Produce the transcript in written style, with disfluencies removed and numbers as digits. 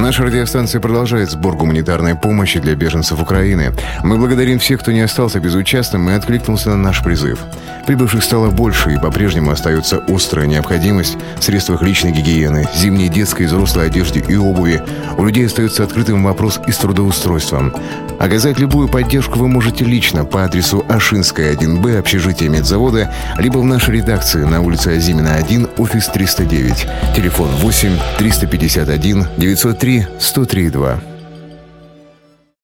Наша радиостанция продолжает сбор гуманитарной помощи для беженцев Украины. Мы благодарим всех, кто не остался безучастным и откликнулся на наш призыв. Прибывших стало больше, и по-прежнему остается острая необходимость в средствах личной гигиены, зимней, детской и взрослой одежде и обуви. У людей остается открытым вопрос и с трудоустройством. Оказать любую поддержку вы можете лично по адресу Ашинская, 1Б, общежитие медзавода, либо в нашей редакции на улице Азимина, 1, офис 309. Телефон 8 351 903 103 2.